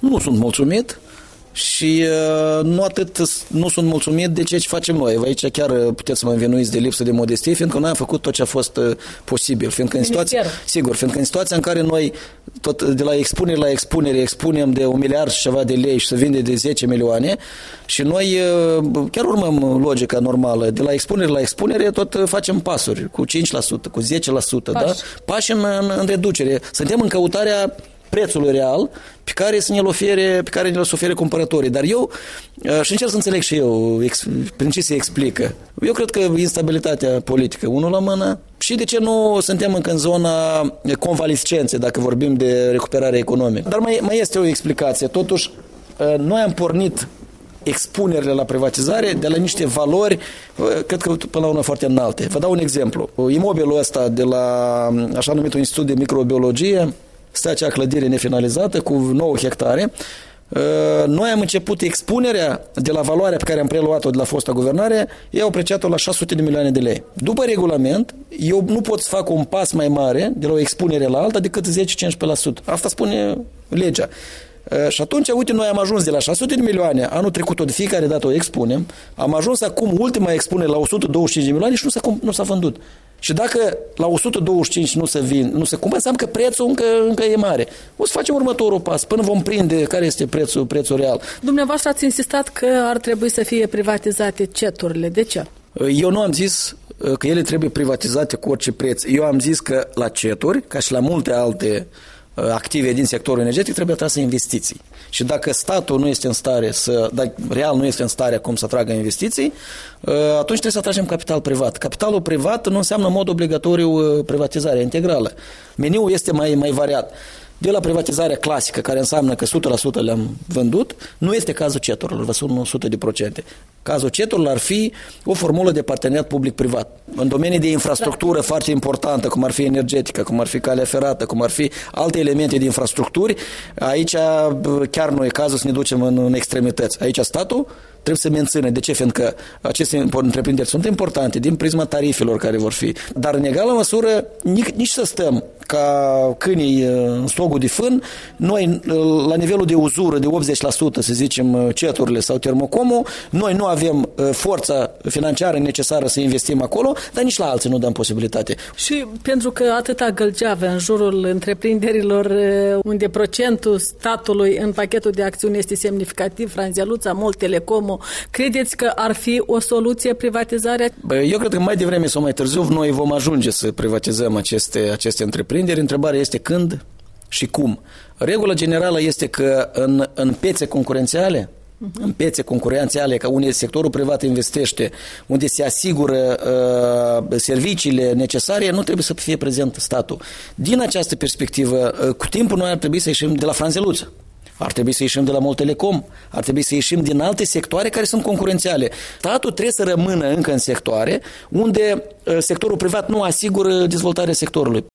nu sunt mulțumit. Și nu sunt mulțumit de ce facem noi. Aici chiar puteți să mă învinuiți de lipsă de modestie, fiindcă noi am făcut tot ce a fost posibil. Fiindcă în situația în care noi tot de la expunere la expunere expunem de 1 miliard și ceva de lei și să vinde de 10 milioane și noi chiar urmăm logica normală. De la expunere la expunere tot facem pasuri cu 5%, cu 10%, da? Pași în reducere. Suntem în căutarea prețul real pe care ne-l ofere cumpărătorii. Dar eu, și încerc să înțeleg și eu prin ce se explică. Eu cred că instabilitatea politică, unul la mână, și de ce nu suntem încă în zona convalescenței, dacă vorbim de recuperare economică. Dar mai este o explicație. Totuși, noi am pornit expunerile la privatizare de la niște valori, cred că până la urmă foarte înalte. Vă dau un exemplu. Imobilul ăsta de la așa numitul Institut de Microbiologie, stă acea clădire nefinalizată cu 9 hectare. Noi am început expunerea de la valoarea pe care am preluat-o de la fosta guvernare, ei au apreciat-o la 600 de milioane de lei. După regulament, eu nu pot să fac un pas mai mare de la o expunere la alta decât 10-15%. Asta spune legea. Și atunci, uite, noi am ajuns de la 600 de milioane, anul trecut de fiecare dată o expunem, am ajuns acum ultima expunere la 125 de milioane și nu s-a vândut. Și dacă la 125 nu se cumpără, înseamnă că prețul încă e mare. O să facem următorul pas, până vom prinde care este prețul real. Dumneavoastră ați insistat că ar trebui să fie privatizate ceturile. De ce? Eu nu am zis că ele trebuie privatizate cu orice preț. Eu am zis că la ceturi, ca și la multe alte active din sectorul energetic, trebuie atrase investiții. Și dacă statul nu este în stare dacă real nu este în stare acum să atragă investiții, atunci trebuie să atragem capital privat. Capitalul privat nu înseamnă în mod obligatoriu privatizarea integrală. Meniul este mai variat. De la privatizarea clasică, care înseamnă că 100% le-am vândut, nu este cazul ceturilor, vă sun 100%. Cazul ceturilor ar fi o formulă de parteneriat public-privat. În domenii de infrastructură foarte importantă, cum ar fi energetică, cum ar fi calea ferată, cum ar fi alte elemente de infrastructuri, aici chiar nu e cazul să ne ducem în extremități. Aici statul trebuie să mențină. De ce? Fiindcă aceste întreprinderi sunt importante din prisma tarifelor care vor fi. Dar în egală măsură nici să stăm ca câinii în stogul de fân, noi la nivelul de uzură de 80%, să zicem, ceturile sau termocomul, noi nu avem forța financiară necesară să investim acolo, dar nici la alții nu dăm posibilitate. Și pentru că atâta gălgeavă în jurul întreprinderilor unde procentul statului în pachetul de acțiuni este semnificativ, Franzeluța, Mol, Telecomul, credeți că ar fi o soluție privatizarea? Eu cred că mai devreme sau mai târziu noi vom ajunge să privatizăm aceste întreprinderi. Întrebarea este când și cum. Regula generală este că în piețe concurențiale, ca unde sectorul privat investește, unde se asigură serviciile necesare, nu trebuie să fie prezent statul. Din această perspectivă, cu timpul noi ar trebui să ieșim de la Franzeluță. Ar trebui să ieșim de la Mol Telecom, ar trebui să ieșim din alte sectoare care sunt concurențiale. Statul trebuie să rămână încă în sectoare unde sectorul privat nu asigură dezvoltarea sectorului.